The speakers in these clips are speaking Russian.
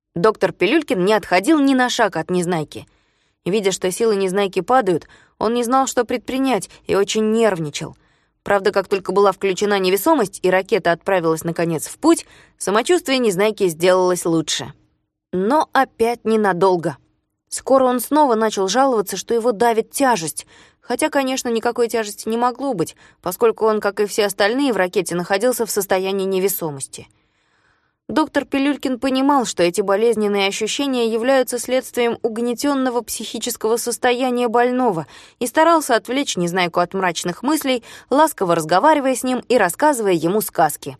Доктор Пилюлькин не отходил ни на шаг от Незнайки. Видя, что силы Незнайки падают, он не знал, что предпринять, и очень нервничал. Правда, как только была включена невесомость и ракета отправилась, наконец, в путь, самочувствие Незнайки сделалось лучше. Но опять ненадолго. Скоро он снова начал жаловаться, что его давит тяжесть, хотя, конечно, никакой тяжести не могло быть, поскольку он, как и все остальные в ракете, находился в состоянии невесомости. Доктор Пилюлькин понимал, что эти болезненные ощущения являются следствием угнетенного психического состояния больного, и старался отвлечь Незнайку от мрачных мыслей, ласково разговаривая с ним и рассказывая ему сказки.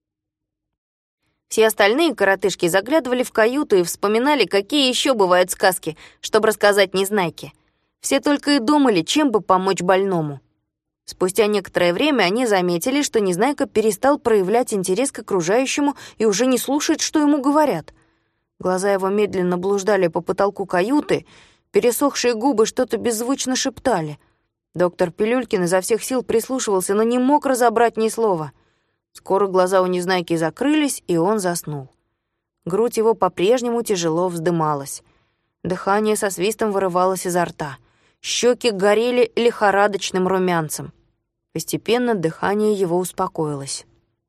Все остальные коротышки заглядывали в каюту и вспоминали, какие еще бывают сказки, чтобы рассказать Незнайке. Все только и думали, чем бы помочь больному. Спустя некоторое время они заметили, что Незнайка перестал проявлять интерес к окружающему и уже не слушает, что ему говорят. Глаза его медленно блуждали по потолку каюты, пересохшие губы что-то беззвучно шептали. Доктор Пилюлькин изо всех сил прислушивался, но не мог разобрать ни слова. Скоро глаза у Незнайки закрылись, и он заснул. Грудь его по-прежнему тяжело вздымалась. Дыхание со свистом вырывалось изо рта. Щеки горели лихорадочным румянцем. Постепенно дыхание его успокоилось.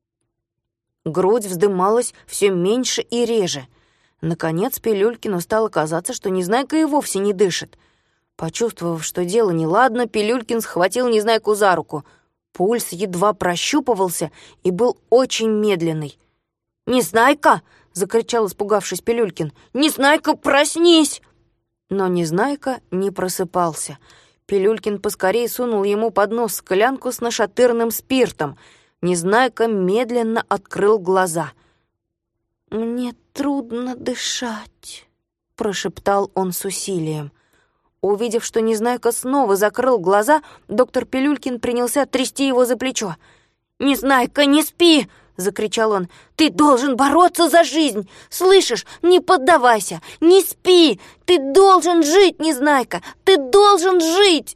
Грудь вздымалась все меньше и реже. Наконец Пилюлькину стало казаться, что Незнайка и вовсе не дышит. Почувствовав, что дело неладно, Пилюлькин схватил Незнайку за руку. Пульс едва прощупывался и был очень медленный. «Незнайка!» — закричал, испугавшись Пилюлькин. «Незнайка, проснись!» Но Незнайка не просыпался. Пилюлькин поскорее сунул ему под нос склянку с нашатырным спиртом. Незнайка медленно открыл глаза. «Мне трудно дышать», — прошептал он с усилием. Увидев, что Незнайка снова закрыл глаза, доктор Пилюлькин принялся трясти его за плечо. «Незнайка, не спи!» — закричал он. «Ты должен бороться за жизнь! Слышишь? Не поддавайся! Не спи! Ты должен жить, Незнайка! Ты должен жить!»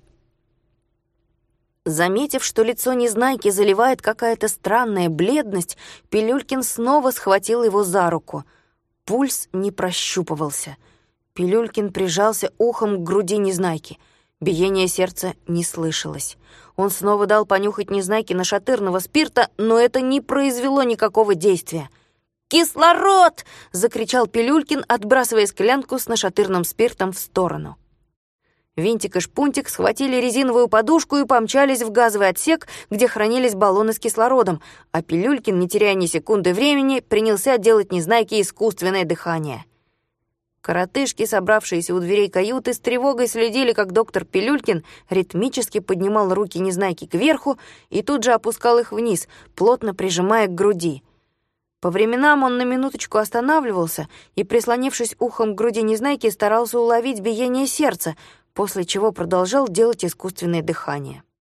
Заметив, что лицо Незнайки заливает какая-то странная бледность, Пилюлькин снова схватил его за руку. Пульс не прощупывался. Пилюлькин прижался ухом к груди Незнайки. Биение сердца не слышалось. Он снова дал понюхать Незнайке нашатырного спирта, но это не произвело никакого действия. «Кислород!» — закричал Пилюлькин, отбрасывая склянку с нашатырным спиртом в сторону. Винтик и Шпунтик схватили резиновую подушку и помчались в газовый отсек, где хранились баллоны с кислородом, а Пилюлькин, не теряя ни секунды времени, принялся делать Незнайке искусственное дыхание. Коротышки, собравшиеся у дверей каюты, с тревогой следили, как доктор Пилюлькин ритмически поднимал руки Незнайки кверху и тут же опускал их вниз, плотно прижимая к груди. По временам он на минуточку останавливался и, прислонившись ухом к груди Незнайки, старался уловить биение сердца, после чего продолжал делать искусственное дыхание.